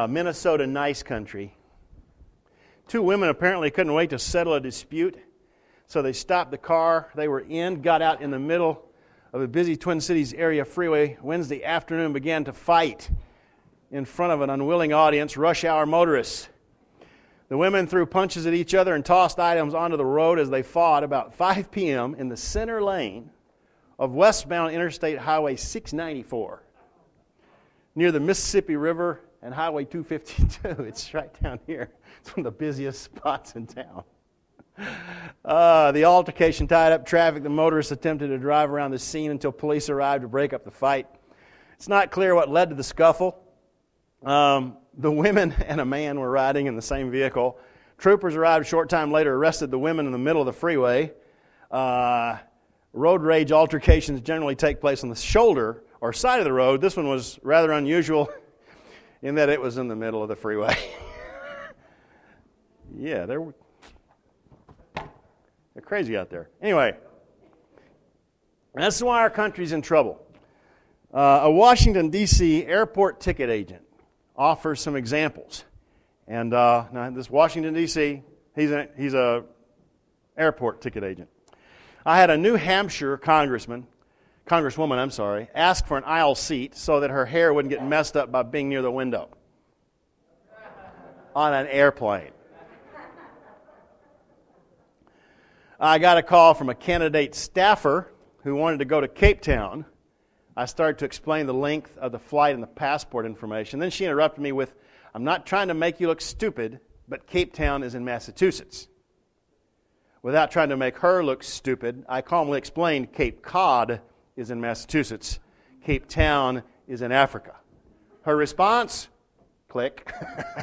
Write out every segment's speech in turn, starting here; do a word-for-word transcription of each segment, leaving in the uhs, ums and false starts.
uh, Minnesota nice country. Two women apparently couldn't wait to settle a dispute, so they stopped the car they were in, got out in the middle of a busy Twin Cities area freeway Wednesday afternoon, began to fight in front of an unwilling audience, rush hour motorists. The women threw punches at each other and tossed items onto the road as they fought about five p.m. in the center lane of westbound Interstate Highway six ninety-four near the Mississippi River and Highway two fifty-two. It's right down here. It's one of the busiest spots in town. Uh, the altercation tied up traffic. The motorists attempted to drive around the scene until police arrived to break up the fight. It's not clear what led to the scuffle. Um, the women and a man were riding in the same vehicle. Troopers arrived a short time later, arrested the women in the middle of the freeway. Uh, road rage altercations generally take place on the shoulder or side of the road. This one was rather unusual in that it was in the middle of the freeway. yeah, they're, they're crazy out there. Anyway, that's why our country's in trouble. Uh, a Washington, D C airport ticket agent offers some examples. And uh, now this Washington, D C, he's a, he's a airport ticket agent. I had a New Hampshire congressman, congresswoman, I'm sorry, ask for an aisle seat so that her hair wouldn't get messed up by being near the window on an airplane. I got a call from a candidate staffer who wanted to go to Cape Town. I started to explain the length of the flight and the passport information. Then she interrupted me with, I'm not trying to make you look stupid, but Cape Town is in Massachusetts. Without trying to make her look stupid, I calmly explained Cape Cod is in Massachusetts. Cape Town is in Africa. Her response? Click.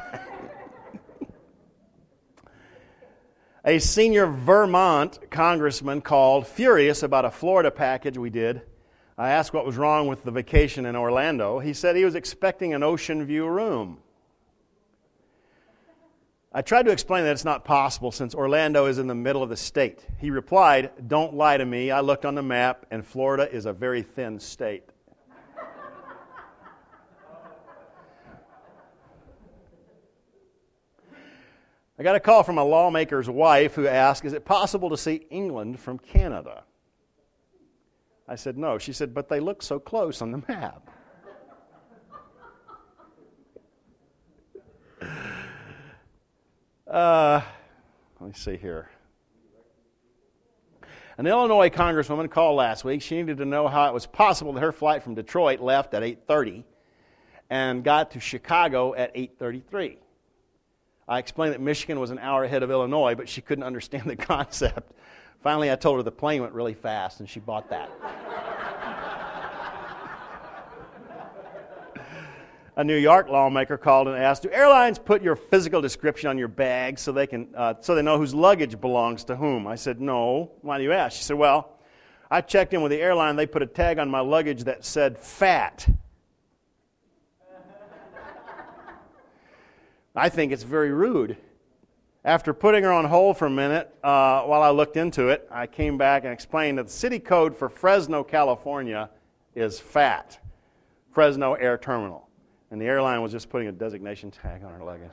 A senior Vermont congressman called, furious about a Florida package we did. I asked what was wrong with the vacation in Orlando. He said he was expecting an ocean view room. I tried to explain that it's not possible since Orlando is in the middle of the state. He replied, don't lie to me. I looked on the map and Florida is a very thin state. I got a call from a lawmaker's wife who asked, is it possible to see England from Canada? I said, no. She said, but they look so close on the map. Uh, let me see here. An Illinois congresswoman called last week. She needed to know how it was possible that her flight from Detroit left at eight thirty and got to Chicago at eight thirty-three. I explained that Michigan was an hour ahead of Illinois, but she couldn't understand the concept. Finally, I told her the plane went really fast, and she bought that. A New York lawmaker called and asked, do airlines put your physical description on your bag so they can uh, so they know whose luggage belongs to whom? I said, no. Why do you ask? She said, well, I checked in with the airline. They put a tag on my luggage that said fat. I think it's very rude. After putting her on hold for a minute uh, while I looked into it, I came back and explained that the city code for Fresno, California is FAT, Fresno Air Terminal. And the airline was just putting a designation tag on her luggage.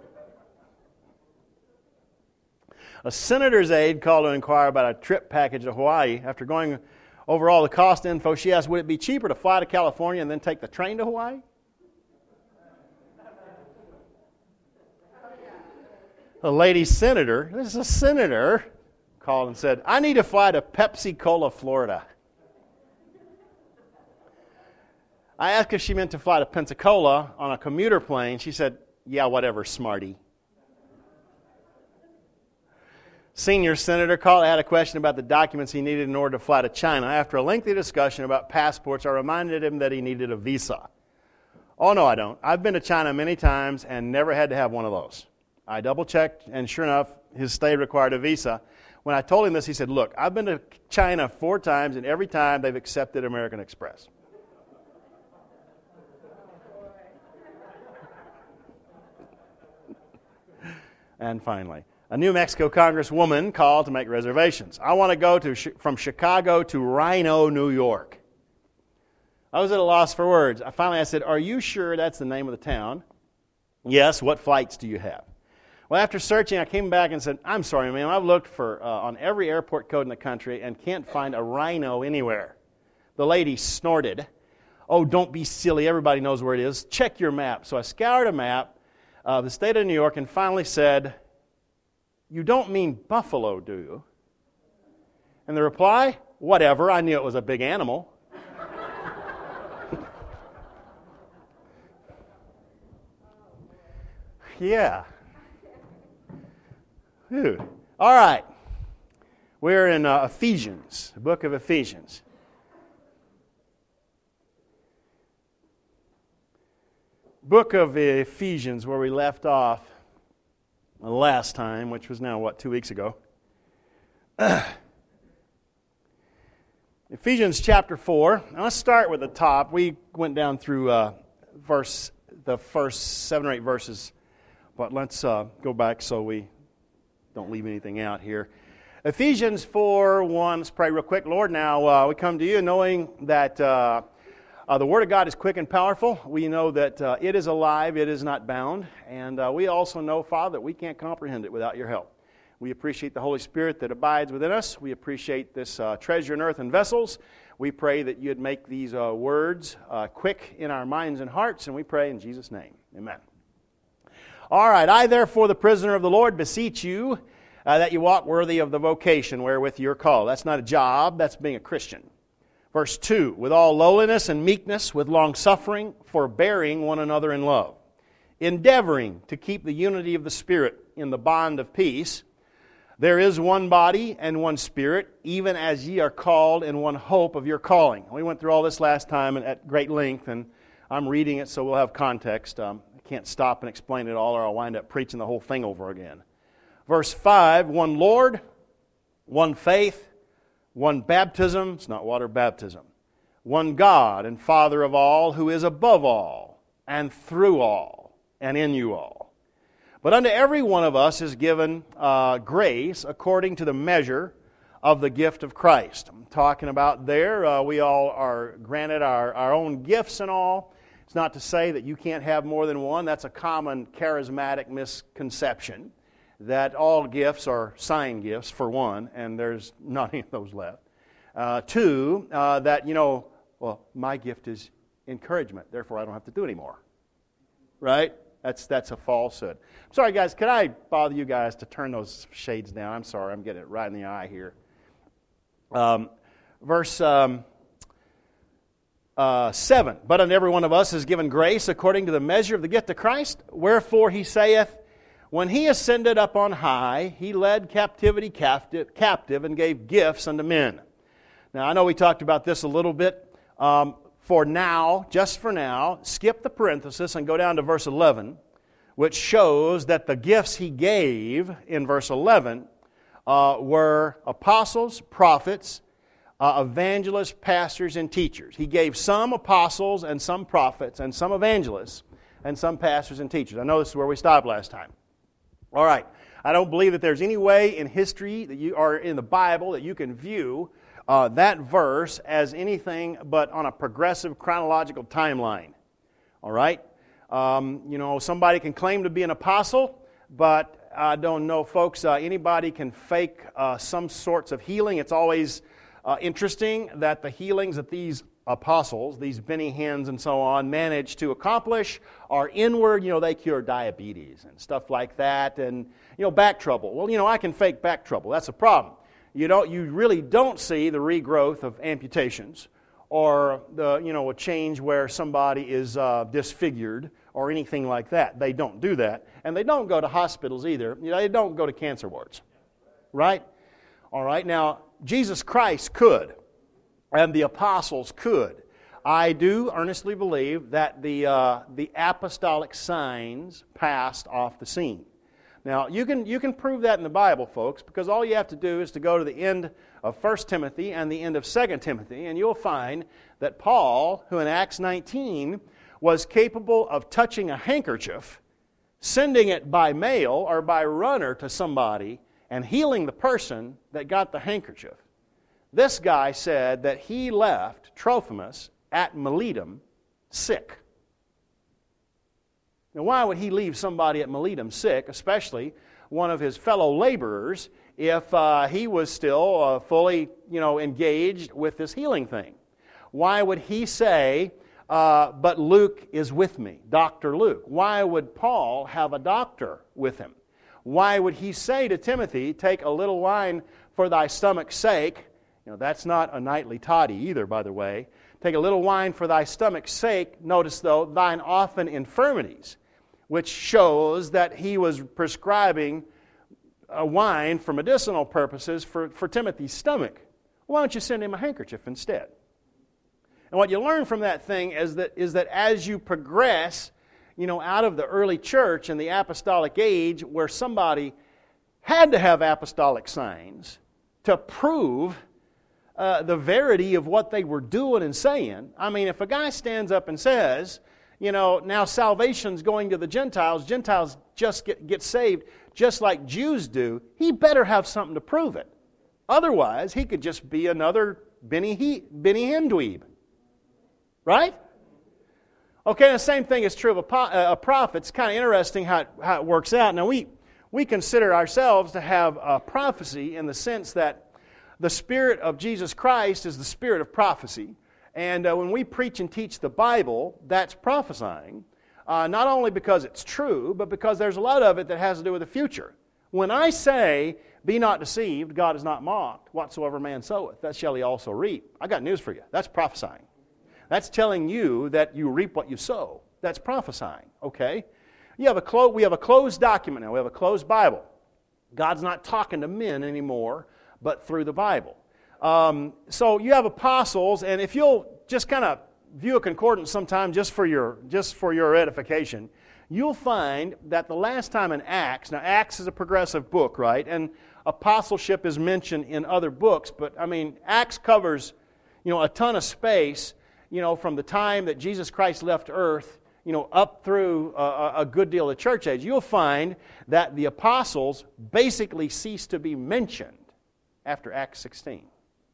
A senator's aide called to inquire about a trip package to Hawaii. After going over all the cost info, she asked, would it be cheaper to fly to California and then take the train to Hawaii? A lady senator, this is a senator, called and said, I need to fly to Pepsi-Cola, Florida. I asked if she meant to fly to Pensacola on a commuter plane. She said, yeah, whatever, smarty. Senior senator called, had a question about the documents he needed in order to fly to China. After a lengthy discussion about passports, I reminded him that he needed a visa. Oh, no, I don't. I've been to China many times and never had to have one of those. I double-checked, and sure enough, his stay required a visa. When I told him this, he said, look, I've been to China four times, and every time they've accepted American Express. And finally, a New Mexico congresswoman called to make reservations. I want to go to from Chicago to Rhino, New York. I was at a loss for words. I finally I said, are you sure that's the name of the town? Yes, what flights do you have? Well, after searching, I came back and said, I'm sorry, ma'am, I've looked for uh, on every airport code in the country and can't find a Rhino anywhere. The lady snorted. Oh, don't be silly. Everybody knows where it is. Check your map. So I scoured a map of the state of New York and finally said, you don't mean buffalo, do you? And the reply, whatever. I knew it was a big animal. Yeah. Whew. All right. We're in uh, Ephesians, the book of Ephesians. Book of Ephesians, where we left off last time, which was now, what, two weeks ago. Ephesians chapter four. Now let's start with the top. We went down through uh, verse the first seven or eight verses, but let's uh, go back so we don't leave anything out here. Ephesians four one, let's pray real quick. Lord, now uh, we come to you knowing that uh, uh, the Word of God is quick and powerful. We know that uh, it is alive, it is not bound. And uh, we also know, Father, that we can't comprehend it without your help. We appreciate the Holy Spirit that abides within us. We appreciate this uh, treasure in earthen vessels. We pray that you'd make these uh, words uh, quick in our minds and hearts, and we pray in Jesus' name. Amen. All right, I therefore, the prisoner of the Lord, beseech you uh, that you walk worthy of the vocation wherewith you're called. That's not a job, that's being a Christian. Verse two, with all lowliness and meekness, with long-suffering, forbearing one another in love, endeavoring to keep the unity of the Spirit in the bond of peace. There is one body and one Spirit, even as ye are called in one hope of your calling. We went through all this last time at great length, and I'm reading it so we'll have context. Um, I can't stop and explain it all, or I'll wind up preaching the whole thing over again. Verse five, one Lord, one faith, one baptism, it's not water baptism, one God and Father of all, who is above all, and through all, and in you all. But unto every one of us is given uh, grace according to the measure of the gift of Christ. I'm talking about there, uh, we all are granted our, our own gifts and all. It's not to say that you can't have more than one. That's a common charismatic misconception, that all gifts are sign gifts, for one, and there's not any of those left. Uh, two, uh, that, you know, well, my gift is encouragement, therefore I don't have to do anymore. Right? That's that's a falsehood. Sorry, guys, could I bother you guys to turn those shades down? I'm sorry, I'm getting it right in the eye here. Um, verse um, uh, seven, but unto every one of us is given grace according to the measure of the gift of Christ. Wherefore he saith, when he ascended up on high, he led captivity captive, captive and gave gifts unto men. Now, I know we talked about this a little bit. Um, For now, just for now, skip the parenthesis and go down to verse eleven, which shows that the gifts he gave in verse eleven uh, were apostles, prophets, uh, evangelists, pastors, and teachers. He gave some apostles and some prophets and some evangelists and some pastors and teachers. I know this is where we stopped last time. All right. I don't believe that there's any way in history that you or in the Bible that you can view Uh, that verse as anything but on a progressive chronological timeline. All right? Um, you know, somebody can claim to be an apostle, but I don't know, folks, uh, anybody can fake uh, some sorts of healing. It's always uh, interesting that the healings that these apostles, these Benny Hinn's and so on, managed to accomplish are inward. You know, they cure diabetes and stuff like that, and, you know, back trouble. Well, you know, I can fake back trouble. That's a problem. You don't. You really don't see the regrowth of amputations, or the you know a change where somebody is uh, disfigured or anything like that. They don't do that, and they don't go to hospitals either. You know, they don't go to cancer wards, right? All right. Now Jesus Christ could, and the apostles could. I do earnestly believe that the uh, the apostolic signs passed off the scene. Now, you can you can prove that in the Bible, folks, because all you have to do is to go to the end of First Timothy and the end of Second Timothy, and you'll find that Paul, who in Acts nineteen was capable of touching a handkerchief, sending it by mail or by runner to somebody, and healing the person that got the handkerchief. This guy said that he left Trophimus at Miletum sick. Now, why would he leave somebody at Miletum sick, especially one of his fellow laborers, if uh, he was still uh, fully, you know, engaged with this healing thing? Why would he say, uh, but Luke is with me, Doctor Luke? Why would Paul have a doctor with him? Why would he say to Timothy, take a little wine for thy stomach's sake? You know, that's not a nightly toddy either, by the way. Take a little wine for thy stomach's sake. Notice, though, thine often infirmities, which shows that he was prescribing a wine for medicinal purposes for, for Timothy's stomach. Why don't you send him a handkerchief instead? And what you learn from that thing is that, is that as you progress, you know, out of the early church and the apostolic age where somebody had to have apostolic signs to prove uh, the verity of what they were doing and saying. I mean, if a guy stands up and says, you know, now salvation's going to the Gentiles, Gentiles just get, get saved just like Jews do, he better have something to prove it. Otherwise, he could just be another Benny, he, Benny Hinn dweeb. Right? Okay, the same thing is true of a, a prophet. It's kind of interesting how it, how it works out. Now, we, we consider ourselves to have a prophecy in the sense that the Spirit of Jesus Christ is the Spirit of prophecy. And uh, when we preach and teach the Bible, that's prophesying. Uh, not only because it's true, but because there's a lot of it that has to do with the future. When I say, be not deceived, God is not mocked, whatsoever man soweth, that shall he also reap. I got news for you. That's prophesying. That's telling you that you reap what you sow. That's prophesying, okay? You have a clo- we have a closed document now. We have a closed Bible. God's not talking to men anymore, but through the Bible. Um, so you have apostles, and if you'll just kind of view a concordance sometime just for your just for your edification, you'll find that the last time in Acts, now Acts is a progressive book, right? And apostleship is mentioned in other books, but I mean, Acts covers, you know, a ton of space, you know, from the time that Jesus Christ left earth, you know, up through a, a good deal of the church age. You'll find that the apostles basically cease to be mentioned after Acts sixteen.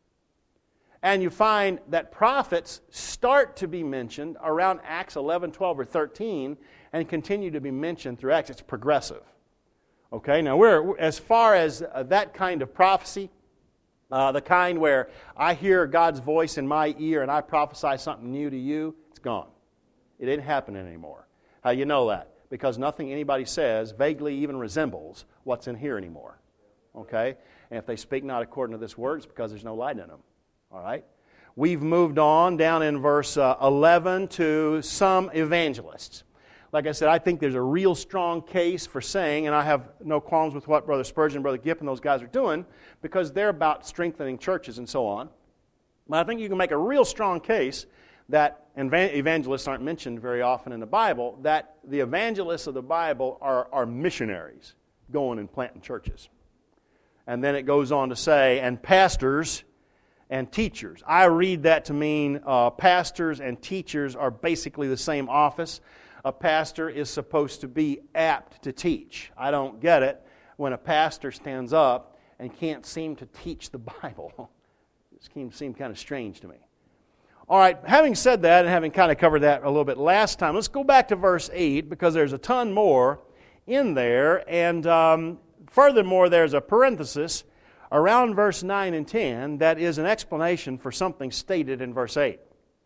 And you find that prophets start to be mentioned around Acts eleven, twelve, or thirteen and continue to be mentioned through Acts. It's progressive. Okay, now we're as far as uh, that kind of prophecy, uh, the kind where I hear God's voice in my ear and I prophesy something new to you, it's gone. It ain't happening anymore. How you know that? Because nothing anybody says vaguely even resembles what's in here anymore. Okay? And if they speak not according to this word, it's because there's no light in them. All right? We've moved on down in verse uh, eleven to some evangelists. Like I said, I think there's a real strong case for saying, and I have no qualms with what Brother Spurgeon and Brother Gipp and those guys are doing, because they're about strengthening churches and so on. But I think you can make a real strong case that evangelists aren't mentioned very often in the Bible, that the evangelists of the Bible are, are missionaries going and planting churches. And then it goes on to say, and pastors and teachers. I read that to mean uh, pastors and teachers are basically the same office. A pastor is supposed to be apt to teach. I don't get it when a pastor stands up and can't seem to teach the Bible. It seems, seems kind of strange to me. All right, having said that and having kind of covered that a little bit last time, let's go back to verse eight because there's a ton more in there. And um, furthermore, there's a parenthesis around verse nine and ten that is an explanation for something stated in verse eight.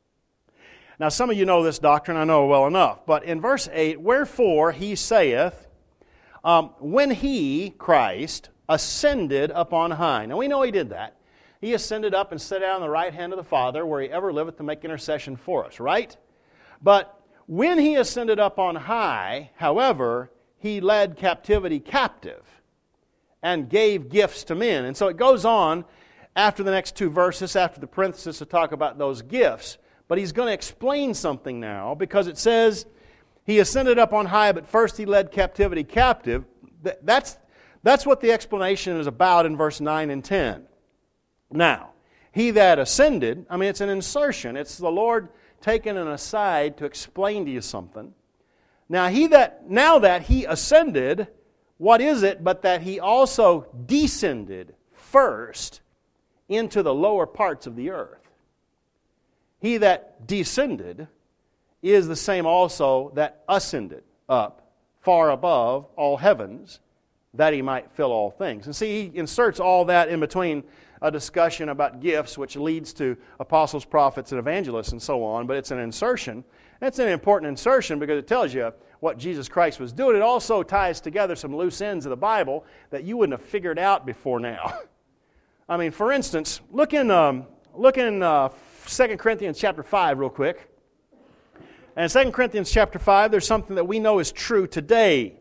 Now, some of you know this doctrine, I know well enough. But in verse eight, wherefore he saith, um, when he, Christ, ascended up on high. Now, we know he did that. He ascended up and sat down on the right hand of the Father, where he ever liveth to make intercession for us, right? But when he ascended up on high, however, he led captivity captive and gave gifts to men. And so it goes on after the next two verses, after the parenthesis, to talk about those gifts. But he's going to explain something now, because it says, he ascended up on high, but first he led captivity captive. That's, that's what the explanation is about in verse nine and ten. Now, he that ascended, I mean, it's an insertion. It's the Lord taking an aside to explain to you something. Now, he that now that he ascended, what is it but that he also descended first into the lower parts of the earth? He that descended is the same also that ascended. up, far above all heavens, that He might fill all things. And see, He inserts all that in between a discussion about gifts, which leads to apostles, prophets, and evangelists, and so on, but it's an insertion. And it's an important insertion because it tells you what Jesus Christ was doing. It also ties together some loose ends of the Bible that you wouldn't have figured out before now. I mean, for instance, look in, um, look in uh, Second Corinthians chapter five real quick. And in Second Corinthians chapter five, there's something that we know is true today.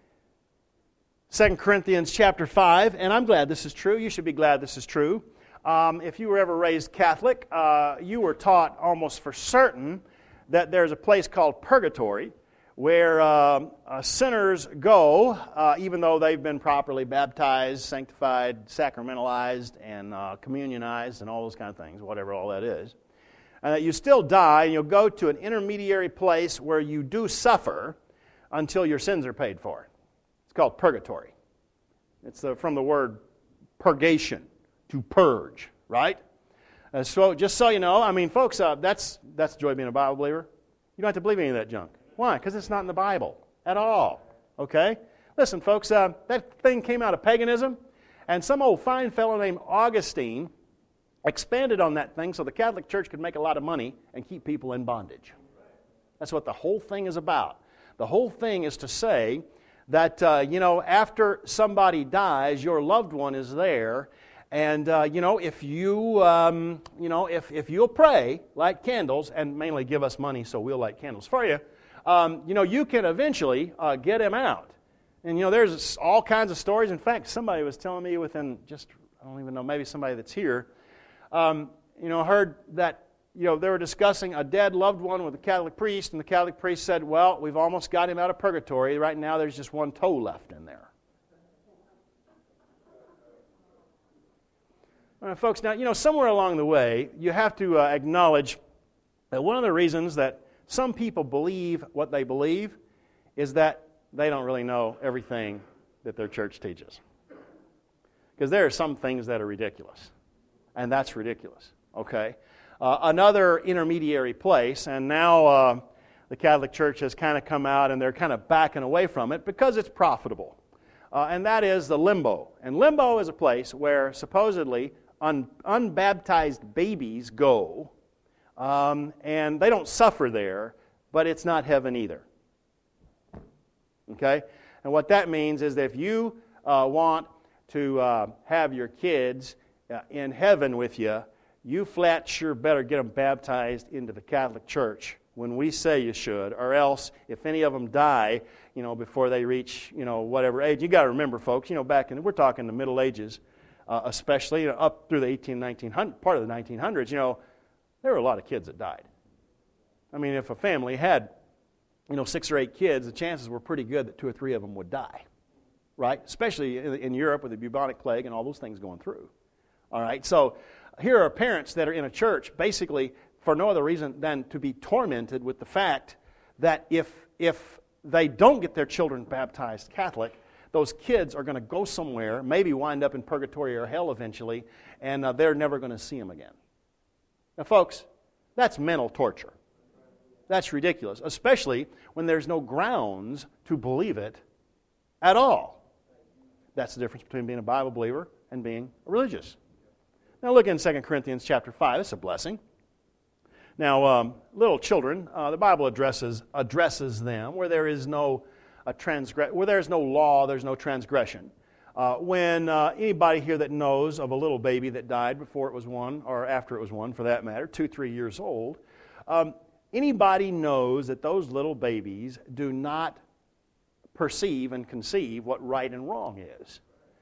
Second Corinthians chapter five, and I'm glad this is true. You should be glad this is true. Um, if you were ever raised Catholic, uh, you were taught almost for certain that there's a place called purgatory where uh, uh, sinners go, uh, even though they've been properly baptized, sanctified, sacramentalized, and uh, communionized, and all those kind of things, whatever all that is. And that you still die, and you'll go to an intermediary place where you do suffer until your sins are paid for. It's called purgatory. It's uh, from the word purgation, to purge, right? Uh, so just so you know, I mean, folks, uh, that's that's the joy of being a Bible believer. You don't have to believe any of that junk. Why? Because it's not in the Bible at all. Okay? Listen, folks, uh, that thing came out of paganism, and some old fine fellow named Augustine expanded on that thing so the Catholic Church could make a lot of money and keep people in bondage. That's what the whole thing is about. The whole thing is to say that, uh, you know, after somebody dies, your loved one is there. And, uh, you know, if you, um, you know, if, if you'll pray, light candles, and mainly give us money so we'll light candles for you, um, you know, you can eventually uh, get him out. And, you know, there's all kinds of stories. In fact, somebody was telling me within just, I don't even know, maybe somebody that's here, um, you know, heard that, you know, they were discussing a dead loved one with a Catholic priest, and the Catholic priest said, well, we've almost got him out of purgatory. Right now there's just one toe left in there. Uh, folks, now, you know, somewhere along the way, you have to uh, acknowledge that one of the reasons that some people believe what they believe is that they don't really know everything that their church teaches. Because there are some things that are ridiculous, and that's ridiculous, okay? Uh, another intermediary place, and now uh, the Catholic Church has kind of come out and they're kind of backing away from it because it's profitable, uh, and that is the limbo. And limbo is a place where supposedly Un, unbaptized babies go, um, and they don't suffer there, but it's not heaven either. Okay? And what that means is that if you uh, want to uh, have your kids uh, in heaven with you, you flat sure better get them baptized into the Catholic Church when we say you should, or else if any of them die, you know, before they reach, you know, whatever age. You got to remember, folks, you know, back in, we're talking the Middle Ages, Uh, especially you know, up through the eighteen, nineteen hundred, part of the nineteen hundreds, you know, there were a lot of kids that died. I mean, if a family had, you know, six or eight kids, the chances were pretty good that two or three of them would die, right? Especially in, in Europe with the bubonic plague and all those things going through. All right, so here are parents that are in a church basically for no other reason than to be tormented with the fact that if if they don't get their children baptized Catholic, those kids are going to go somewhere, maybe wind up in purgatory or hell eventually, and uh, they're never going to see them again. Now, folks, that's mental torture. That's ridiculous, especially when there's no grounds to believe it at all. That's the difference between being a Bible believer and being religious. Now, look in Second Corinthians chapter five. It's a blessing. Now, um, little children, uh, the Bible addresses addresses them where there is no A transgress- where there's no law, there's no transgression. Uh, when uh, anybody here that knows of a little baby that died before it was one, or after it was one for that matter, two, three years old, um, anybody knows that those little babies do not perceive and conceive what right and wrong is.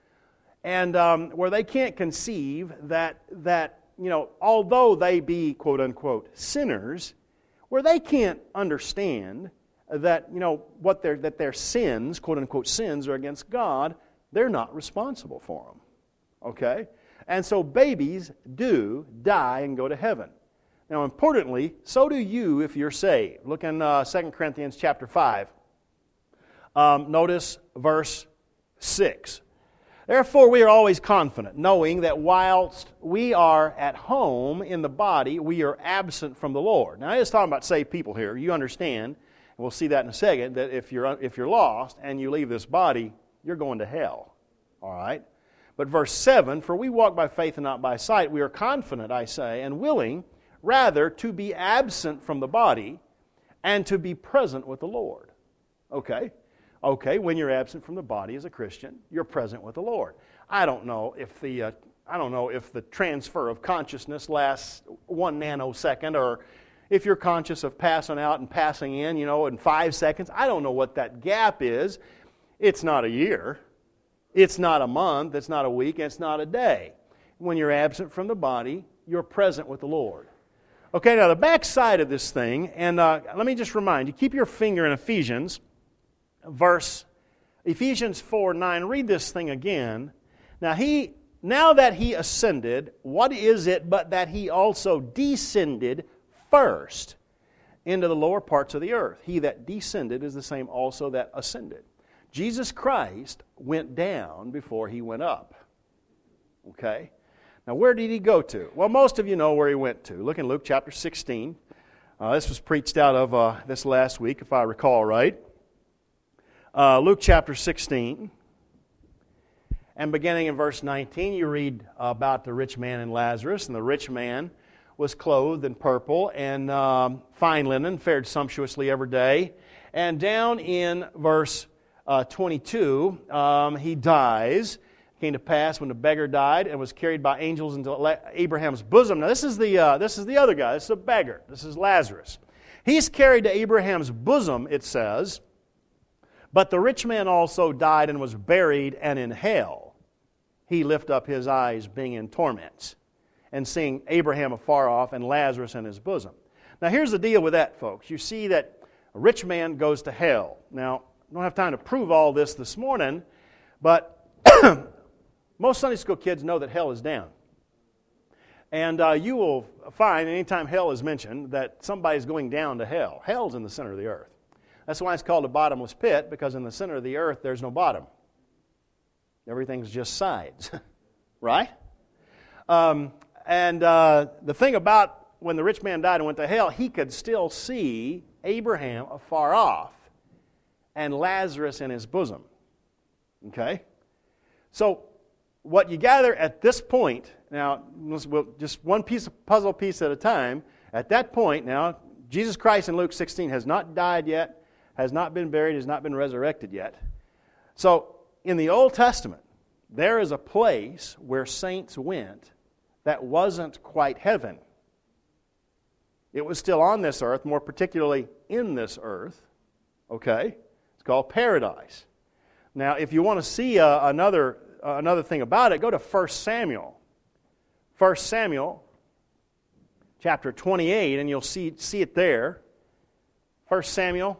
And um, where they can't conceive that, that, you know, although they be, quote unquote, sinners, where they can't understand that, you know, what their that their sins, quote unquote sins, are against God, they're not responsible for them. Okay? And so babies do die and go to heaven. Now, importantly, so do you if you're saved. Look in uh, Second Corinthians chapter five. Um, notice verse six. Therefore, we are always confident, knowing that whilst we are at home in the body, we are absent from the Lord. Now, I was talking about saved people here. You understand we'll see that in a second, that if you're, if you're lost and you leave this body, you're going to hell. All right? But verse seven, for we walk by faith and not by sight. We are confident, I say, and willing rather to be absent from the body and to be present with the Lord. Okay? Okay, when you're absent from the body as a Christian, you're present with the Lord. I don't know if the uh, I don't know if the transfer of consciousness lasts one nanosecond, or if you're conscious of passing out and passing in, you know, in five seconds. I don't know what that gap is. It's not a year. It's not a month. It's not a week. It's not a day. When you're absent from the body, you're present with the Lord. Okay, now the back side of this thing, and uh, let me just remind you, keep your finger in Ephesians, verse, Ephesians four nine. Read this thing again. Now, he, now that He ascended, what is it but that He also descended first into the lower parts of the earth? He that descended is the same also that ascended. Jesus Christ went down before He went up. Okay? Now, where did He go to? Well, most of you know where He went to. Look in Luke chapter sixteen. Uh, this was preached out of uh, this last week, if I recall right. Uh, Luke chapter sixteen. And beginning in verse nineteen, you read about the rich man and Lazarus. And the rich man was clothed in purple and um, fine linen, fared sumptuously every day. And down in verse uh, twenty-two, um, he dies. It came to pass when the beggar died and was carried by angels into Abraham's bosom. Now this is the uh, this is the other guy. This is a beggar. This is Lazarus. He's carried to Abraham's bosom, it says. But the rich man also died and was buried, and in hell he lift up his eyes, being in torments, and seeing Abraham afar off and Lazarus in his bosom. Now here's the deal with that, folks. You see that a rich man goes to hell. Now, I don't have time to prove all this this morning, but most Sunday school kids know that hell is down. And uh, you will find anytime hell is mentioned that somebody's going down to hell. Hell's in the center of the earth. That's why it's called a bottomless pit, because in the center of the earth there's no bottom. Everything's just sides, right? Um, and uh, the thing about when the rich man died and went to hell, he could still see Abraham afar off and Lazarus in his bosom. Okay? So what you gather at this point, now we'll, just one piece of puzzle piece at a time, at that point now, Jesus Christ in Luke sixteen has not died yet, has not been buried, has not been resurrected yet. So, in the Old Testament, there is a place where saints went that wasn't quite heaven. It was still on this earth, more particularly in this earth. Okay? It's called paradise. Now, if you want to see uh, another, uh, another thing about it, go to First Samuel. First Samuel, chapter twenty-eight, and you'll see, see it there. First Samuel,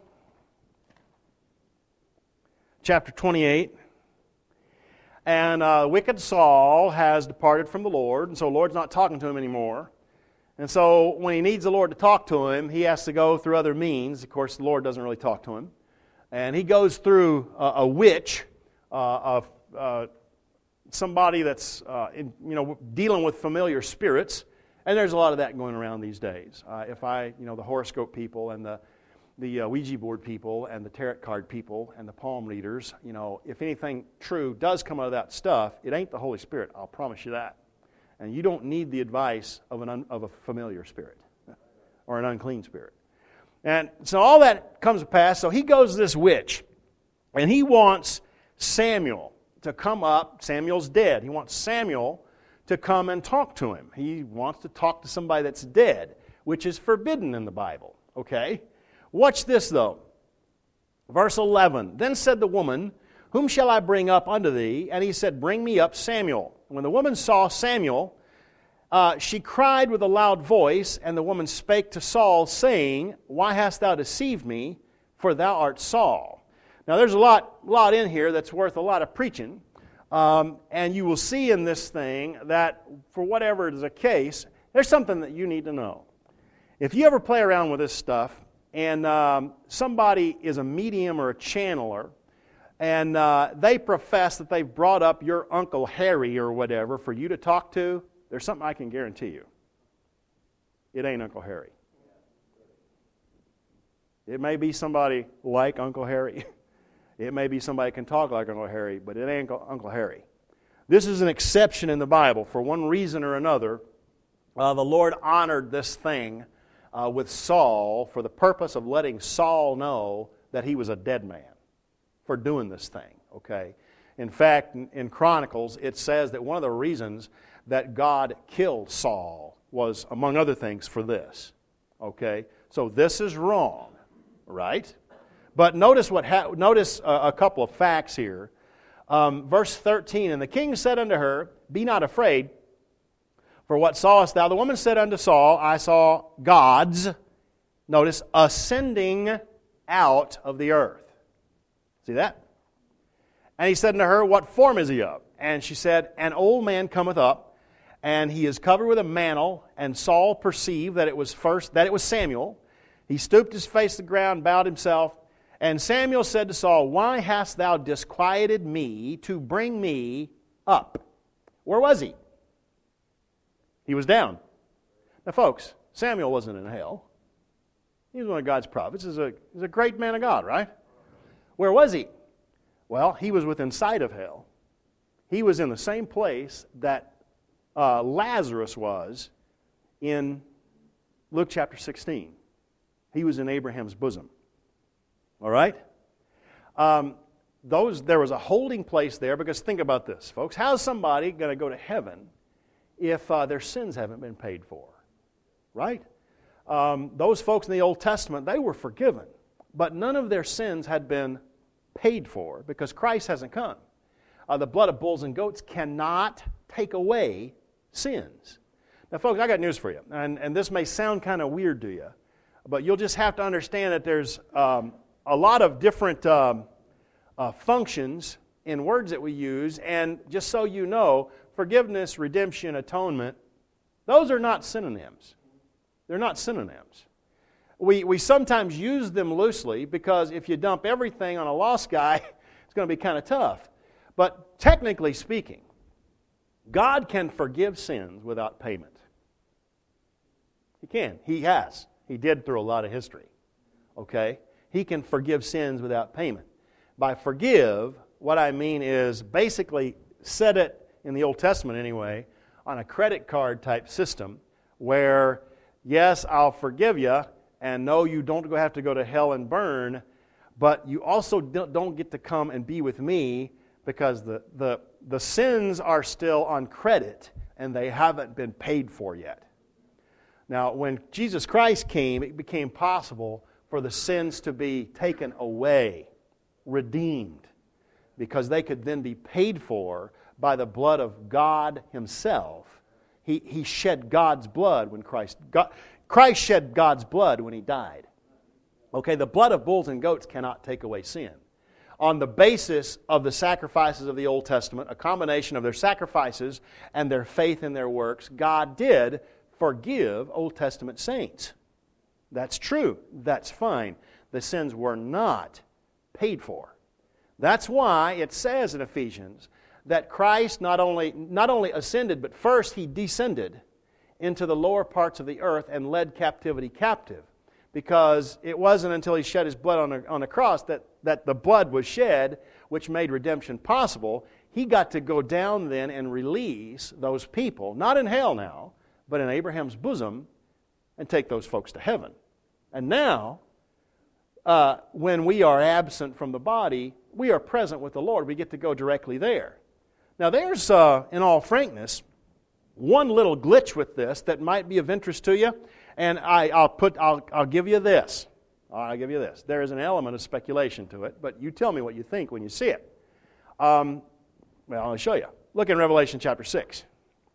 chapter twenty-eight. And uh, wicked Saul has departed from the Lord, and so the Lord's not talking to him anymore. And so when he needs the Lord to talk to him, he has to go through other means. Of course, the Lord doesn't really talk to him. And he goes through a, a witch, uh, of uh, somebody that's uh, in, you know, dealing with familiar spirits. And there's a lot of that going around these days. Uh, if I, you know, the horoscope people and the the uh, Ouija board people and the tarot card people and the palm readers, you know, if anything true does come out of that stuff, it ain't the Holy Spirit. I'll promise you that. And you don't need the advice of an un, of a familiar spirit or an unclean spirit. And so all that comes to pass. So he goes to this witch, and he wants Samuel to come up. Samuel's dead. He wants Samuel to come and talk to him. He wants to talk to somebody that's dead, which is forbidden in the Bible. Okay? Watch this, though. Verse eleven. Then said the woman, whom shall I bring up unto thee? And he said, bring me up Samuel. When the woman saw Samuel, uh, she cried with a loud voice, and the woman spake to Saul, saying, why hast thou deceived me? For thou art Saul. Now there's a lot, lot in here that's worth a lot of preaching. Um, and you will see in this thing that for whatever is the case, there's something that you need to know. If you ever play around with this stuff, and um, somebody is a medium or a channeler, and uh, they profess that they've brought up your Uncle Harry or whatever for you to talk to, there's something I can guarantee you. It ain't Uncle Harry. It It may be somebody like Uncle Harry. It may be somebody who can talk like Uncle Harry, but it ain't Uncle Harry. This is an exception in the Bible. For one reason or another, uh, the Lord honored this thing uh, with Saul for the purpose of letting Saul know that he was a dead man for doing this thing, okay? In fact, in, in Chronicles, it says that one of the reasons that God killed Saul was, among other things, for this, okay? So this is wrong, right? But notice what ha- notice a, a couple of facts here. Um, verse thirteen, and the king said unto her, Be not afraid, for what sawest thou? The woman said unto Saul, I saw gods, notice, ascending out of the earth. See that? And he said unto her, What form is he of? And she said, An old man cometh up, and he is covered with a mantle. And Saul perceived that it was first that it was Samuel. He stooped his face to the ground, bowed himself. And Samuel said to Saul, Why hast thou disquieted me to bring me up? Where was he? He was down. Now, folks, Samuel wasn't in hell. He was one of God's prophets. He's a, he's a great man of God, right? Where was he? Well, he was within sight of hell. He was in the same place that uh, Lazarus was in Luke chapter sixteen. He was in Abraham's bosom. All right? Um, those there was a holding place there, because think about this, folks. How's somebody going to go to heaven if uh, their sins haven't been paid for? Right? Um, those folks in the Old Testament, they were forgiven, but none of their sins had been paid for because Christ hasn't come. Uh, the blood of bulls and goats cannot take away sins. Now, folks, I got news for you, and, and this may sound kind of weird to you, but you'll just have to understand that there's um, a lot of different um, uh, functions in words that we use, and just so you know, forgiveness, redemption, atonement, those are not synonyms. They're not synonyms. We, we sometimes use them loosely because if you dump everything on a lost guy, it's going to be kind of tough. But technically speaking, God can forgive sins without payment. He can. He has. He did through a lot of history. Okay? He can forgive sins without payment. By forgive, what I mean is basically set it, in the Old Testament anyway, on a credit card type system where, yes, I'll forgive you, and no, you don't have to go to hell and burn, but you also don't get to come and be with me because the, the, the sins are still on credit and they haven't been paid for yet. Now, when Jesus Christ came, it became possible for the sins to be taken away, redeemed, because they could then be paid for by the blood of God Himself. He, he shed God's blood when Christ... God, Christ shed God's blood when He died. Okay, the blood of bulls and goats cannot take away sin. On the basis of the sacrifices of the Old Testament, a combination of their sacrifices and their faith in their works, God did forgive Old Testament saints. That's true. That's fine. The sins were not paid for. That's why it says in Ephesians that Christ not only, not only ascended, but first He descended into the lower parts of the earth and led captivity captive. Because it wasn't until He shed His blood on the, on the cross that, that the blood was shed, which made redemption possible. He got to go down then and release those people, not in hell now, but in Abraham's bosom, and take those folks to heaven. And now, uh, when we are absent from the body, we are present with the Lord. We get to go directly there. Now there's, uh, in all frankness, one little glitch with this that might be of interest to you, and I, I'll put, I'll, I'll give you this. I'll give you this. There is an element of speculation to it, but you tell me what you think when you see it. Um, well, I'll show you. Look in Revelation chapter six.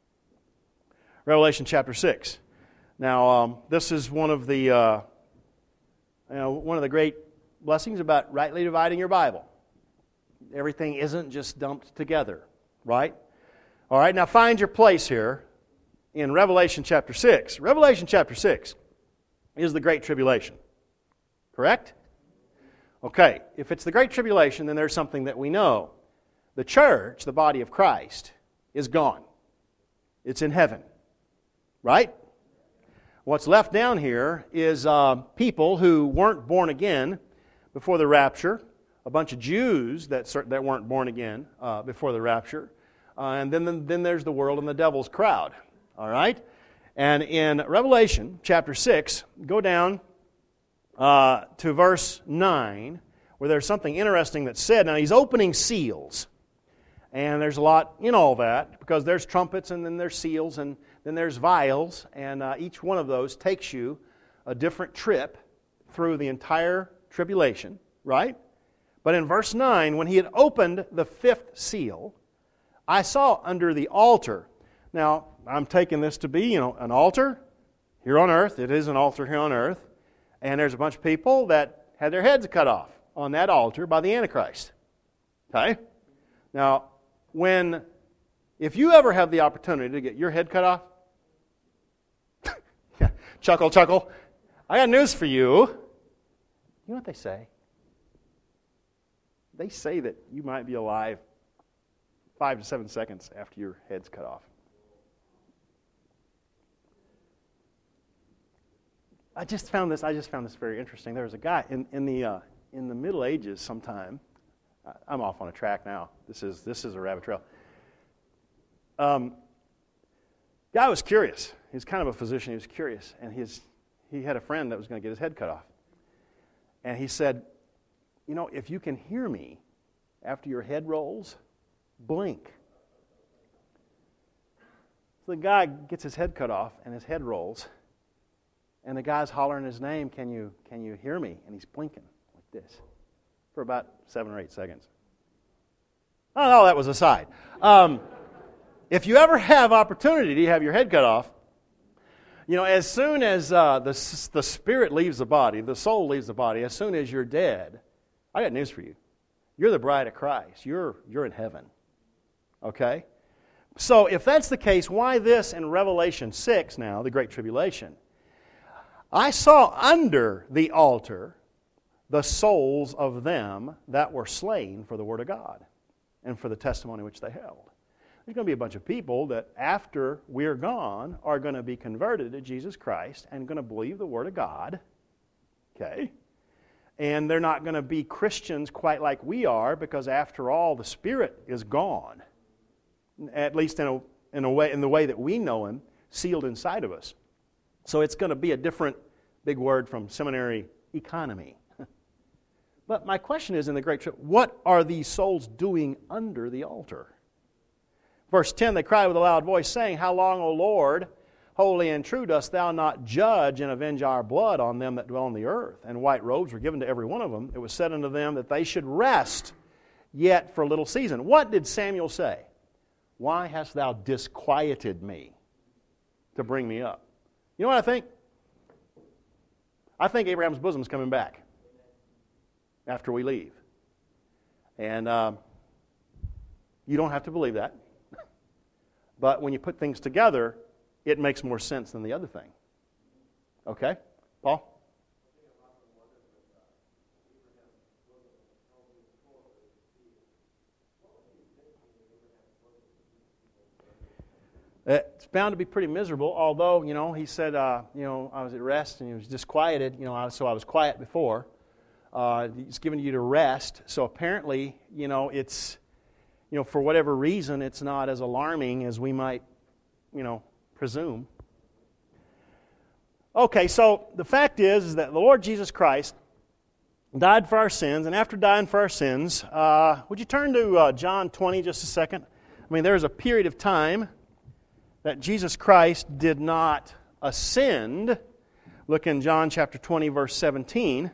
Revelation chapter six. Now, um, this is one of the, uh, you know, one of the great blessings about rightly dividing your Bible. Everything isn't just dumped together, right? All right, now find your place here in Revelation chapter six. Revelation chapter six is the Great Tribulation, correct? Okay, if it's the Great Tribulation, then there's something that we know. The church, the body of Christ, is gone. It's in heaven, right? What's left down here is uh, people who weren't born again before the rapture, a bunch of Jews that that weren't born again uh, before the rapture, uh, and then, then there's the world and the devil's crowd. All right? And in Revelation chapter six, go down uh, to verse nine, where there's something interesting that's said. Now, he's opening seals. And there's a lot in all that, because there's trumpets, and then there's seals, and then there's vials, and uh, each one of those takes you a different trip through the entire tribulation, right? But in verse nine, when he had opened the fifth seal, I saw under the altar. Now, I'm taking this to be, you know, an altar here on earth. It is an altar here on earth. And there's a bunch of people that had their heads cut off on that altar by the Antichrist. Okay? Now, when, if you ever have the opportunity to get your head cut off, yeah, chuckle, chuckle, I got news for you. You know what they say? They say that you might be alive five to seven seconds after your head's cut off. I just found this. I just found this very interesting. There was a guy in in the uh, in the Middle Ages. Sometime, I'm off on a track now. This is this is a rabbit trail. Um, guy was curious. He's kind of a physician. He was curious, and his he had a friend that was going to get his head cut off. And he said, "You know, if you can hear me after your head rolls, blink." So the guy gets his head cut off, and his head rolls. And the guy's hollering his name, can you can you hear me? And he's blinking like this for about seven or eight seconds. Oh, no, that was aside. Um, if you ever have opportunity to have your head cut off, you know, as soon as uh, the, the spirit leaves the body, the soul leaves the body, as soon as you're dead, I got news for you. You're the bride of Christ. You're, you're in heaven. Okay? So if that's the case, why this in Revelation six now, the Great Tribulation? I saw under the altar the souls of them that were slain for the Word of God and for the testimony which they held. There's going to be a bunch of people that after we're gone are going to be converted to Jesus Christ and going to believe the Word of God. Okay? And they're not going to be Christians quite like we are, because after all, the Spirit is gone. At least in a, in a way, in the way that we know Him, sealed inside of us. So it's going to be a different, big word from seminary, economy. But my question is, in the Great Tribulation, what are these souls doing under the altar? Verse ten, they cried with a loud voice, saying, How long, O Lord, holy and true, dost thou not judge and avenge our blood on them that dwell on the earth? And white robes were given to every one of them. It was said unto them that they should rest yet for a little season. What did Samuel say? Why hast thou disquieted me to bring me up? You know what I think? I think Abraham's bosom is coming back after we leave. And uh, you don't have to believe that. But when you put things together, it makes more sense than the other thing. Okay? Paul? It's bound to be pretty miserable, although, you know, he said, uh, you know, I was at rest and he was disquieted, you know, I was, so I was quiet before. Uh, he's given you to rest. So apparently, you know, it's, you know, for whatever reason, it's not as alarming as we might, you know, presume. Okay, so the fact is, is that the Lord Jesus Christ died for our sins, and after dying for our sins, uh, would you turn to uh, John twenty just a second? I mean, there's a period of time that Jesus Christ did not ascend. Look in John chapter twenty, verse seventeen.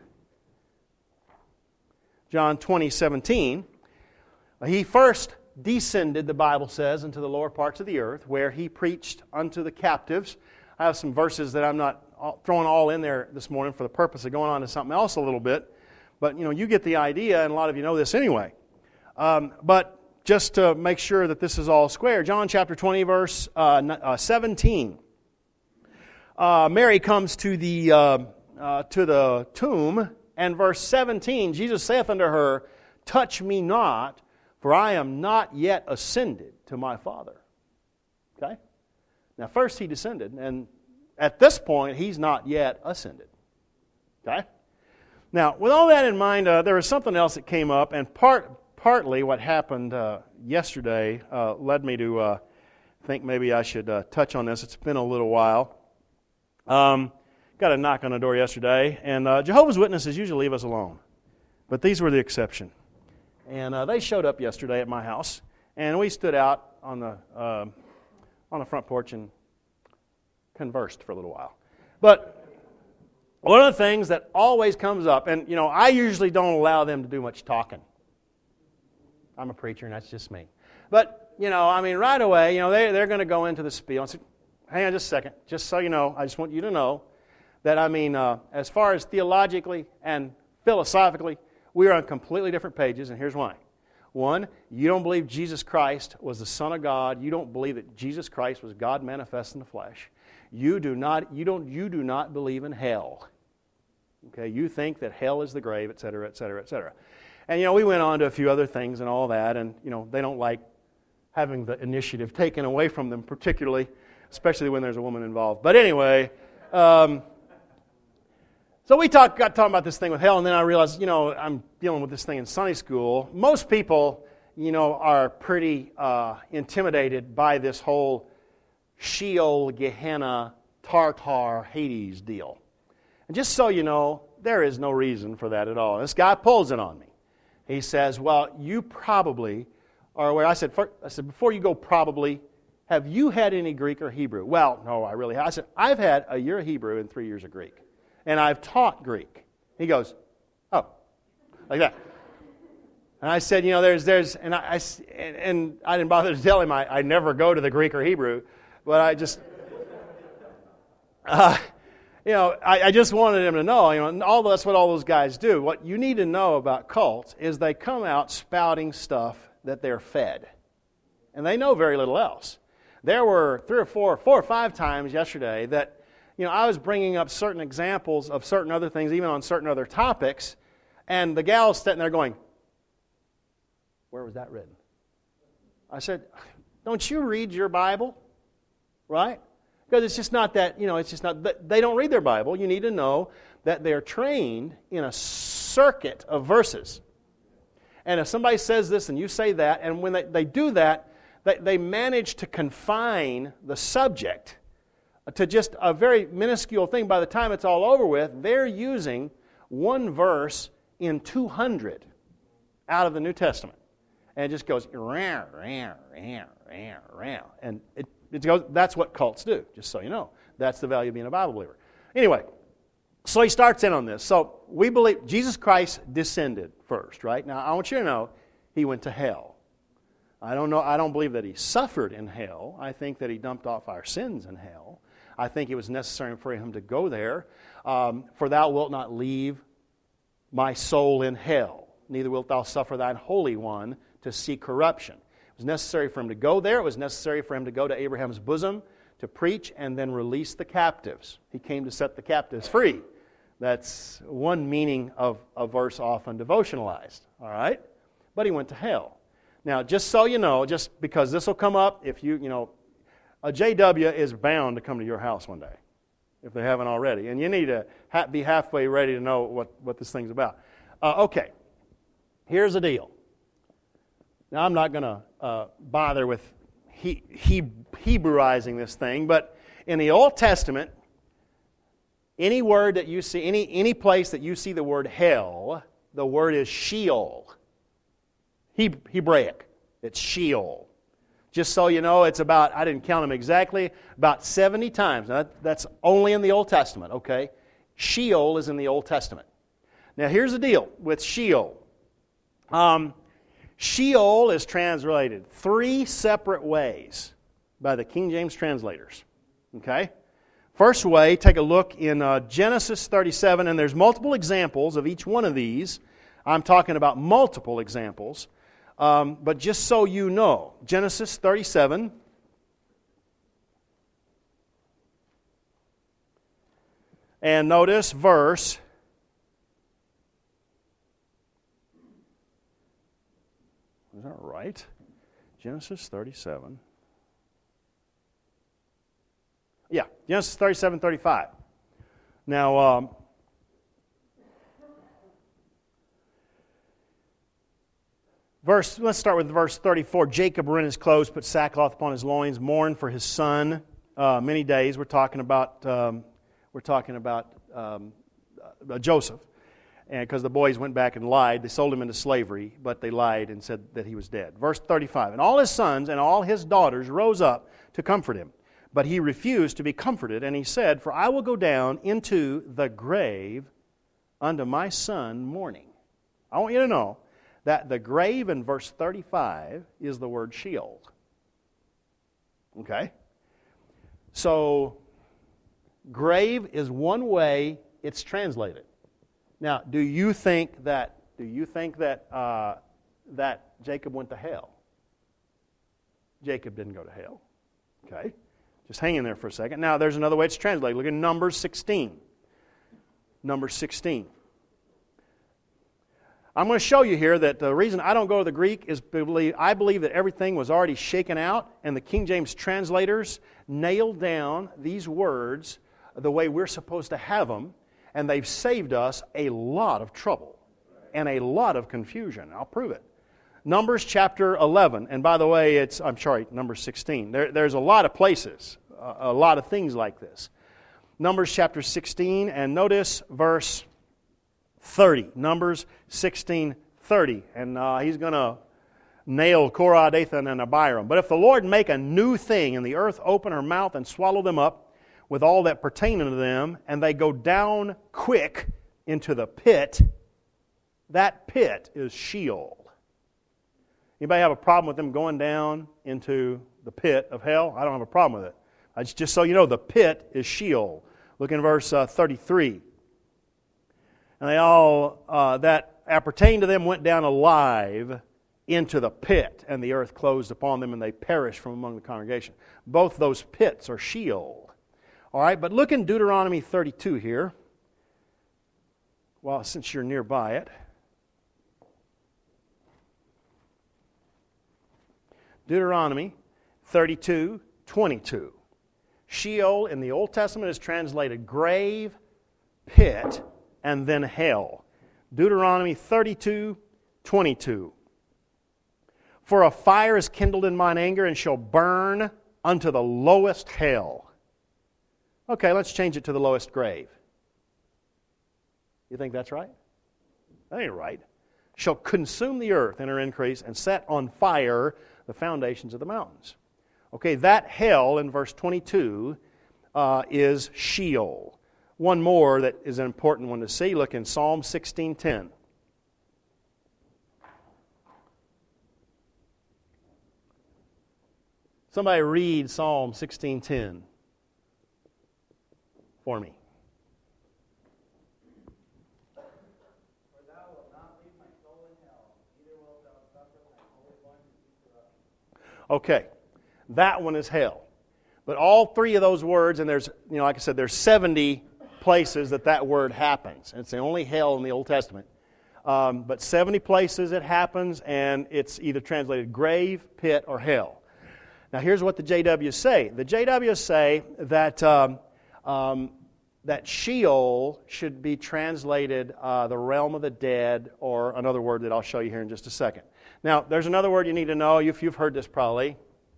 John twenty, seventeen. He first descended, the Bible says, into the lower parts of the earth, where He preached unto the captives. I have some verses that I'm not throwing all in there this morning for the purpose of going on to something else a little bit. But, you know, you get the idea, and a lot of you know this anyway. Um, but just to make sure that this is all square, John chapter twenty, verse uh, seventeen. Uh, Mary comes to the uh, uh, to the tomb, and verse seventeen, Jesus saith unto her, Touch me not, for I am not yet ascended to my Father. Okay? Now first He descended, and at this point, He's not yet ascended. Okay? Now, with all that in mind, uh, there was something else that came up, and part partly what happened uh, yesterday uh, led me to uh, think maybe I should uh, touch on this. It's been a little while. Um, got a knock on the door yesterday, and uh, Jehovah's Witnesses usually leave us alone, but these were the exception. And uh, they showed up yesterday at my house, and we stood out on the uh, on the front porch and conversed for a little while. But one of the things that always comes up, and you know, I usually don't allow them to do much talking. I'm a preacher, and that's just me. But, you know, I mean, right away, you know, they, they're going to go into the spiel. And say, hang on just a second. Just so you know, I just want you to know that, I mean, uh, as far as theologically and philosophically, we are on completely different pages, and here's why. One, you don't believe Jesus Christ was the Son of God. You don't believe that Jesus Christ was God manifest in the flesh. You do not, you don't, you do not believe in hell. Okay, you think that hell is the grave, et cetera, et cetera, et cetera. And, you know, we went on to a few other things and all that, and, you know, they don't like having the initiative taken away from them particularly, especially when there's a woman involved. But anyway, um, so we talk, got talking about this thing with hell, and then I realized, you know, I'm dealing with this thing in Sunday school. Most people, you know, are pretty uh, intimidated by this whole Sheol, Gehenna, Tartar, Hades deal. And just so you know, there is no reason for that at all. This guy pulls it on me. He says, well, you probably are aware. I said, I said, before you go probably, have you had any Greek or Hebrew? Well, no, I really have. I said, I've had a year of Hebrew and three years of Greek. And I've taught Greek. He goes, oh, like that. And I said, you know, there's, there's, and I, I and, and I didn't bother to tell him I, I never go to the Greek or Hebrew, but I just, uh, you know, I, I just wanted him to know, you know, and all that's what all those guys do. What you need to know about cults is they come out spouting stuff that they're fed. And they know very little else. There were three or four, four or five times yesterday that, you know, I was bringing up certain examples of certain other things, even on certain other topics, and the gal's sitting there going, where was that written? I said, don't you read your Bible? Right? Because it's just not that, you know, it's just not, they don't read their Bible. You need to know that they're trained in a circuit of verses. And if somebody says this and you say that, and when they, they do that, they, they manage to confine the subject to just a very minuscule thing. By the time it's all over with, they're using one verse in two hundred out of the New Testament. And it just goes, rah, rah, rah, rah, rah. And it, it goes, that's what cults do, just so you know. That's the value of being a Bible believer. Anyway, so he starts in on this. So we believe Jesus Christ descended first, right? Now, I want you to know he went to hell. I don't know. I don't believe that he suffered in hell. I think that he dumped off our sins in hell. I think it was necessary for him to go there. Um, for thou wilt not leave my soul in hell, neither wilt thou suffer thine Holy One to see corruption. It was necessary for him to go there. It was necessary for him to go to Abraham's bosom to preach and then release the captives. He came to set the captives free. That's one meaning of a verse often devotionalized. All right? But he went to hell. Now, just so you know, just because this will come up, if you, you know, a J W is bound to come to your house one day, if they haven't already. And you need to ha- be halfway ready to know what, what this thing's about. Uh, okay, here's the deal. Now, I'm not going to uh, bother with he, he, Hebrewizing this thing, but in the Old Testament, any word that you see, any, any place that you see the word hell, the word is Sheol. He, Hebraic. It's Sheol. Just so you know, it's about, I didn't count them exactly, about seventy times. Now, that, that's only in the Old Testament, okay? Sheol is in the Old Testament. Now, here's the deal with Sheol. Um, Sheol is translated three separate ways by the King James translators, okay? First way, take a look in uh, Genesis thirty-seven, and there's multiple examples of each one of these. I'm talking about multiple examples. Um, but just so you know, Genesis thirty-seven, and notice verse is that right? Genesis thirty-seven. Yeah, Genesis thirty-seven, thirty-five. Now, um, verse. Let's start with verse thirty-four. Jacob rent his clothes, put sackcloth upon his loins, mourned for his son uh, many days. We're talking about um, we're talking about um, uh, Joseph, and because the boys went back and lied, they sold him into slavery, but they lied and said that he was dead. Verse thirty-five. And all his sons and all his daughters rose up to comfort him. But he refused to be comforted, and he said, For I will go down into the grave unto my son mourning. I want you to know that the grave in verse thirty-five is the word Sheol. Okay? So, grave is one way it's translated. Now, do you think that do you think that uh, that Jacob went to hell? Jacob didn't go to hell. Okay? Just hang in there for a second. Now, there's another way it's translated. Look at Numbers sixteen. Numbers sixteen. I'm going to show you here that the reason I don't go to the Greek is believe, I believe that everything was already shaken out, and the King James translators nailed down these words the way we're supposed to have them, and they've saved us a lot of trouble and a lot of confusion. I'll prove it. Numbers chapter eleven, and by the way, it's I'm sorry, Numbers sixteen. There, there's a lot of places, a, a lot of things like this. Numbers chapter sixteen, and notice verse thirty. Numbers sixteen thirty, and uh, he's going to nail Korah, Dathan, and Abiram. But if the Lord make a new thing, and the earth open her mouth and swallow them up with all that pertain unto them, and they go down quick into the pit, that pit is Sheol. Anybody have a problem with them going down into the pit of hell? I don't have a problem with it. I just, just so you know, the pit is Sheol. Look in verse uh, thirty-three. And they all uh, that appertained to them went down alive into the pit, and the earth closed upon them, and they perished from among the congregation. Both those pits are Sheol. All right, but look in Deuteronomy thirty-two here. Well, since you're nearby it. Deuteronomy thirty-two twenty-two. Sheol in the Old Testament is translated grave, pit, and then hell. Deuteronomy thirty-two twenty-two. For a fire is kindled in mine anger and shall burn unto the lowest hell. Okay, let's change it to the lowest grave. You think that's right? That ain't right. Shall consume the earth in her increase and set on fire the foundations of the mountains. Okay, that hell in verse twenty-two uh, is Sheol. One more that is an important one to see. Look in Psalm sixteen ten. Somebody read Psalm sixteen ten for me. Okay, that one is hell. But all three of those words, and there's, you know, like I said, there's seventy places that that word happens. It's the only hell in the Old Testament. Um, but seventy places it happens, and it's either translated grave, pit, or hell. Now, here's what the J Ws say. The J Ws say that um, um, that Sheol should be translated uh, the realm of the dead, or another word that I'll show you here in just a second. Now, there's another word you need to know, if you've heard this probably.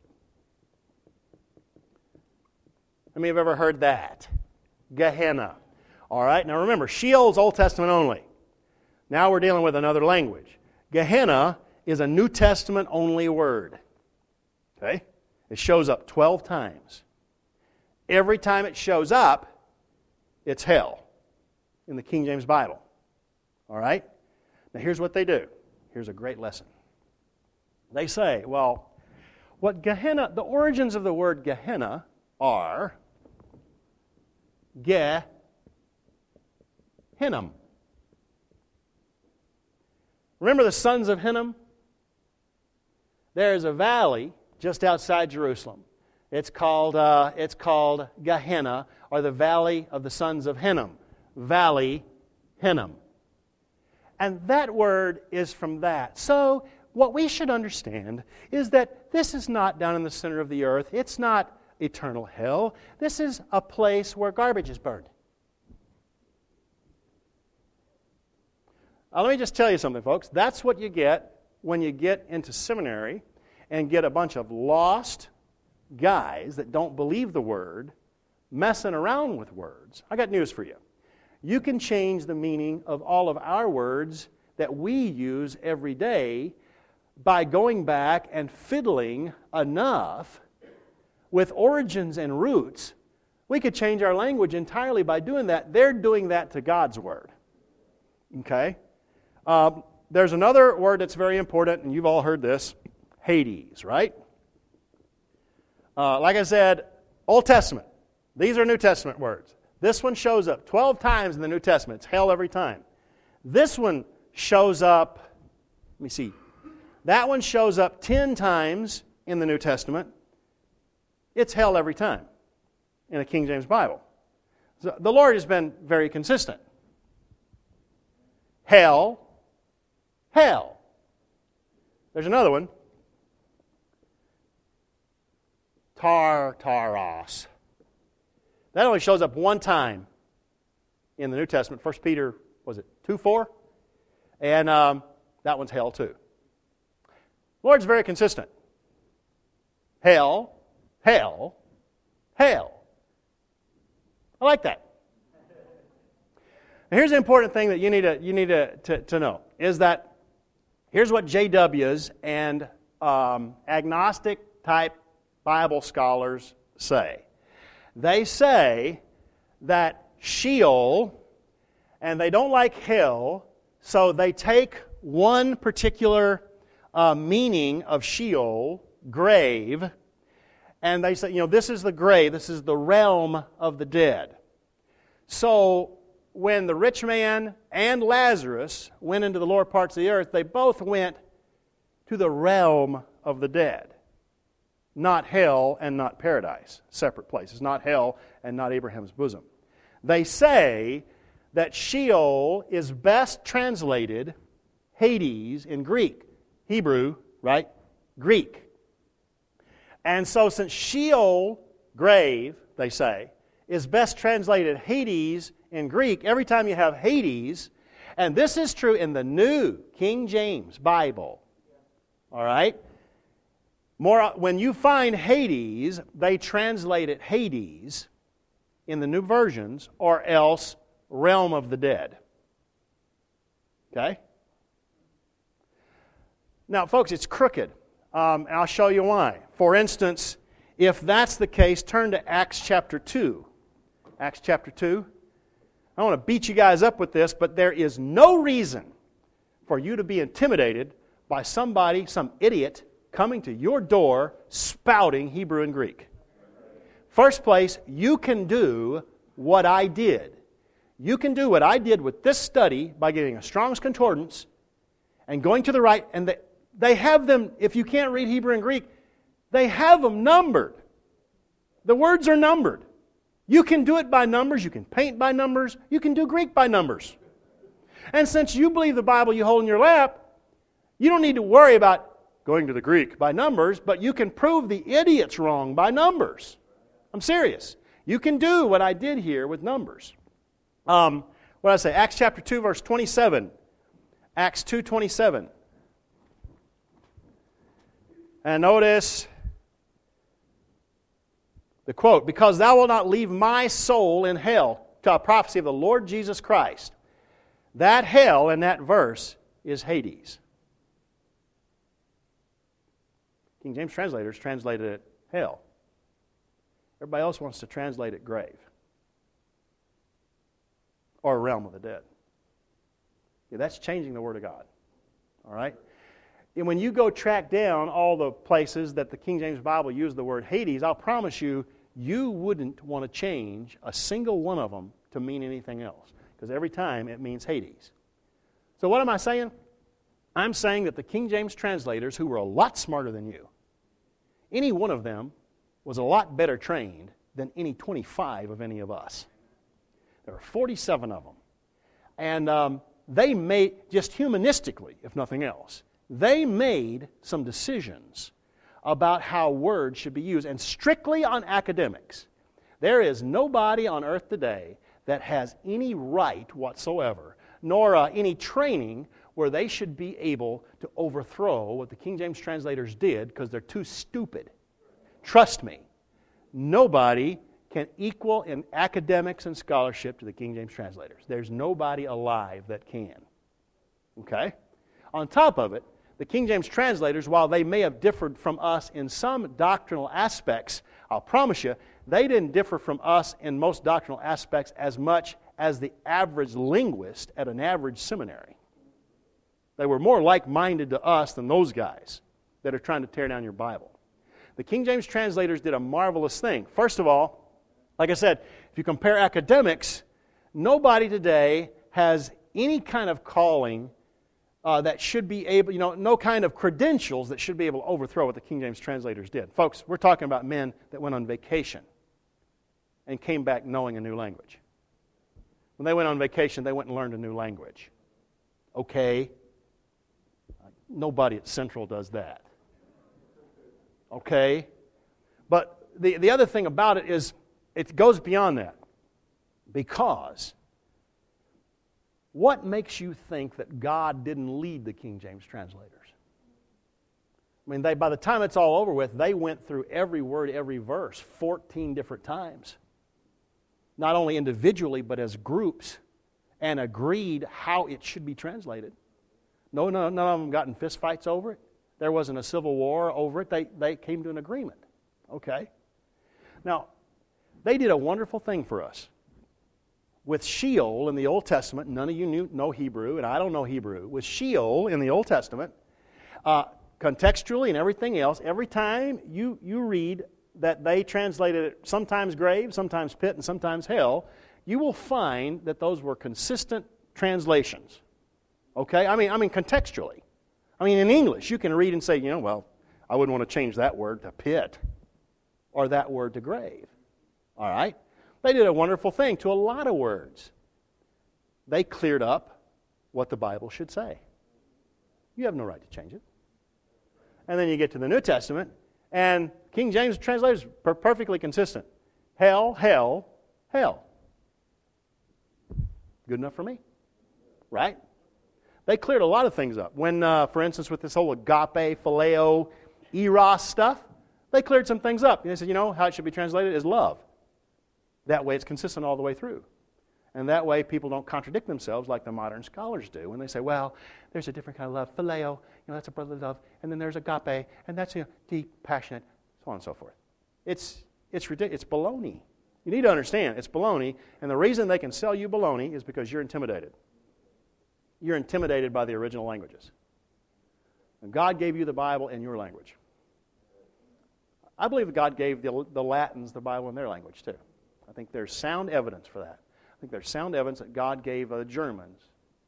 How many have ever heard that? Gehenna. All right, now remember, Sheol is Old Testament only. Now we're dealing with another language. Gehenna is a New Testament only word. Okay? It shows up twelve times. Every time it shows up, it's hell in the King James Bible. All right? Now here's what they do. Here's a great lesson. They say, well, what Gehenna, the origins of the word Gehenna are Ge, Hinnom. Remember the sons of Hinnom? There is a valley just outside Jerusalem. It's called, uh, it's called Gehenna, or the Valley of the Sons of Hinnom. Valley Hinnom. And that word is from that. So, what we should understand is that this is not down in the center of the earth. It's not eternal hell. This is a place where garbage is burned. Now, let me just tell you something, folks. That's what you get when you get into seminary and get a bunch of lost guys that don't believe the Word messing around with words. I got news for you. You can change the meaning of all of our words that we use every day by going back and fiddling enough with origins and roots. We could change our language entirely by doing that. They're doing that to God's Word. Okay? Um, there's another word that's very important, and you've all heard this, Hades, right? Uh, like I said, Old Testament. These are New Testament words. This one shows up twelve times in the New Testament. It's hell every time. This one shows up, let me see, that one shows up ten times in the New Testament. It's hell every time in a King James Bible. So the Lord has been very consistent. Hell, hell. There's another one. Tartaros. That only shows up one time in the New Testament. First Peter, was it two four? And um, that one's hell too. The Lord's very consistent. Hell, hell, hell. I like that. And here's the important thing that you need to you need to, to, to know is that here's what J Ws and um, agnostic type Bible scholars say. They say that Sheol, and they don't like hell, so they take one particular uh, meaning of Sheol, grave, and they say, you know, this is the grave, this is the realm of the dead. So when the rich man and Lazarus went into the lower parts of the earth, they both went to the realm of the dead. Not hell and not paradise, separate places. Not hell and not Abraham's bosom. They say that Sheol is best translated Hades in Greek. Hebrew, right? Greek. And so since Sheol, grave, they say, is best translated Hades in Greek, every time you have Hades, and this is true in the New King James Bible, all right? More, when you find Hades, they translate it Hades in the new versions, or else realm of the dead. Okay? Now, folks, it's crooked. Um, and I'll show you why. For instance, if that's the case, turn to Acts chapter two. Acts chapter two. I don't want to beat you guys up with this, but there is no reason for you to be intimidated by somebody, some idiot, coming to your door spouting Hebrew and Greek. First place, you can do what I did. You can do what I did with this study by getting a Strong's Concordance and going to the right, and they, they have them, if you can't read Hebrew and Greek, they have them numbered. The words are numbered. You can do it by numbers, you can paint by numbers, you can do Greek by numbers. And since you believe the Bible you hold in your lap, you don't need to worry about going to the Greek by numbers, but you can prove the idiots wrong by numbers. I'm serious. You can do what I did here with numbers. Um, what did I say? Acts chapter two, verse twenty-seven. Acts two twenty-seven. And notice the quote, "Because thou wilt not leave my soul in hell," to a prophecy of the Lord Jesus Christ. That hell in that verse is Hades. King James translators translated it hell. Everybody else wants to translate it grave or realm of the dead. Yeah, that's changing the Word of God. All right? And when you go track down all the places that the King James Bible used the word Hades, I'll promise you, you wouldn't want to change a single one of them to mean anything else. Because every time it means Hades. So what am I saying? I'm saying that the King James translators, who were a lot smarter than you, any one of them was a lot better trained than any twenty-five of any of us. There were forty-seven of them. And um, they made, just humanistically, if nothing else, they made some decisions about how words should be used, and strictly on academics. There is nobody on earth today that has any right whatsoever, nor uh, any training where they should be able to overthrow what the King James translators did because they're too stupid. Trust me, nobody can equal in academics and scholarship to the King James translators. There's nobody alive that can. Okay? On top of it, the King James translators, while they may have differed from us in some doctrinal aspects, I'll promise you, they didn't differ from us in most doctrinal aspects as much as the average linguist at an average seminary. They were more like-minded to us than those guys that are trying to tear down your Bible. The King James translators did a marvelous thing. First of all, like I said, if you compare academics, nobody today has any kind of calling uh, that should be able, you know, no kind of credentials that should be able to overthrow what the King James translators did. Folks, we're talking about men that went on vacation and came back knowing a new language. When they went on vacation, they went and learned a new language. Okay? Nobody at Central does that. Okay? But the, the other thing about it is it goes beyond that. Because what makes you think that God didn't lead the King James translators? I mean, they, by the time it's all over with, they went through every word, every verse, fourteen different times. Not only individually, but as groups, and agreed how it should be translated. No, no, none of them got in fistfights over it. There wasn't a civil war over it. They, they came to an agreement. Okay? Now, they did a wonderful thing for us. With Sheol in the Old Testament, none of you knew, know Hebrew, and I don't know Hebrew. With Sheol in the Old Testament, uh, contextually and everything else, every time you, you read that they translated it sometimes grave, sometimes pit, and sometimes hell, you will find that those were consistent translations. Okay? I mean, I mean contextually. I mean, in English, you can read and say, you know, well, I wouldn't want to change that word to pit or that word to grave. All right? They did a wonderful thing to a lot of words. They cleared up what the Bible should say. You have no right to change it. And then you get to the New Testament, and King James translators are perfectly consistent. Hell, hell, hell. Good enough for me. Right? They cleared a lot of things up. When, uh, for instance, with this whole agape, phileo, eros stuff, they cleared some things up. And they said, you know, how it should be translated is love. That way it's consistent all the way through. And that way people don't contradict themselves like the modern scholars do. When they say, well, there's a different kind of love. Phileo, you know, that's a brotherly love. And then there's agape, and that's, you know, deep, passionate, so on and so forth. It's, it's ridiculous. It's baloney. You need to understand, it's baloney. And the reason they can sell you baloney is because you're intimidated. You're intimidated by the original languages. And God gave you the Bible in your language. I believe that God gave the, the Latins the Bible in their language too. I think there's sound evidence for that. I think there's sound evidence that God gave the Germans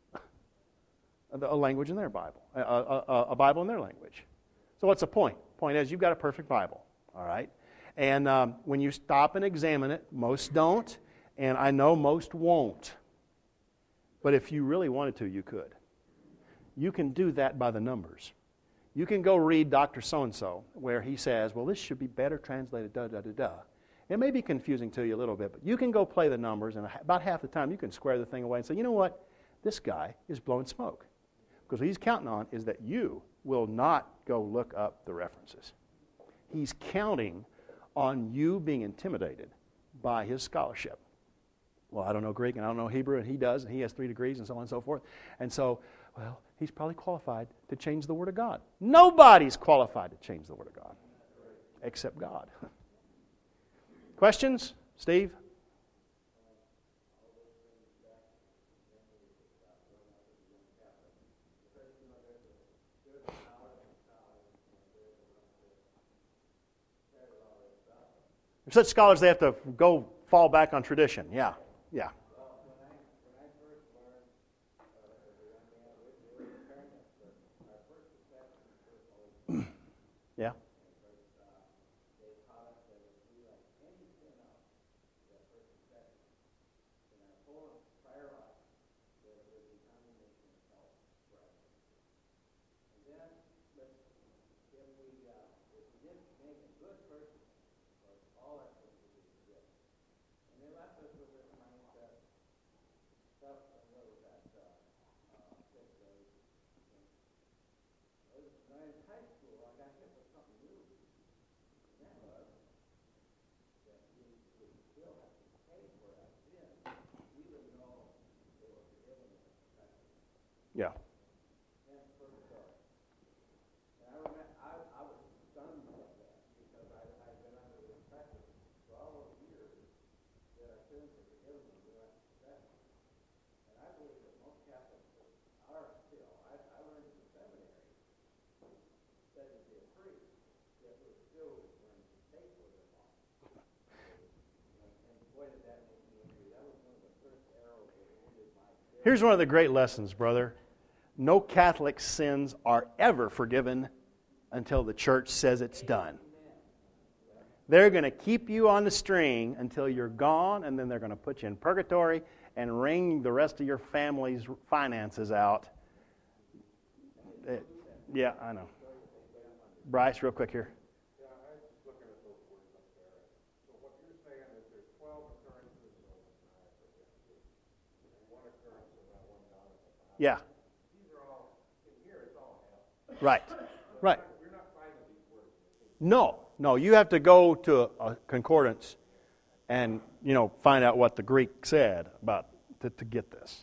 a language in their Bible, a, a, a Bible in their language. So what's the point? Point is, you've got a perfect Bible, all right? And um, when you stop and examine it, most don't, and I know most won't. But if you really wanted to, you could. You can do that by the numbers. You can go read Doctor So-and-so, where he says, well, this should be better translated, da-da-da-da. It may be confusing to you a little bit, but you can go play the numbers, and about half the time you can square the thing away and say, you know what? This guy is blowing smoke. Because what he's counting on is that you will not go look up the references. He's counting on you being intimidated by his scholarship. Well, I don't know Greek and I don't know Hebrew, and he does, and he has three degrees and so on and so forth. And so, well, he's probably qualified to change the Word of God. Nobody's qualified to change the Word of God except God. Questions? Steve? There's such scholars, they have to go fall back on tradition. Yeah, yeah. Yeah. Yeah. Here's one of the great lessons, brother. No Catholic sins are ever forgiven until the church says it's done. They're going to keep you on the string until you're gone, and then they're going to put you in purgatory and wring the rest of your family's finances out. It, yeah, I know. Bryce, real quick here. Yeah. Right. Right. No, no. You have to go to a, a concordance and, you know, find out what the Greek said about to, to get this.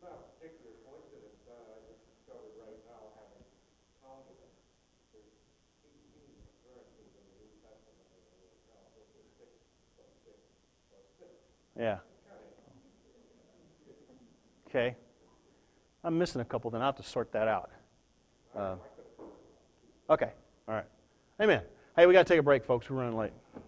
Yeah. Okay. I'm missing a couple, then I'll have to sort that out. Uh, okay. All right. Amen. Hey, we got to take a break, folks. We're running late.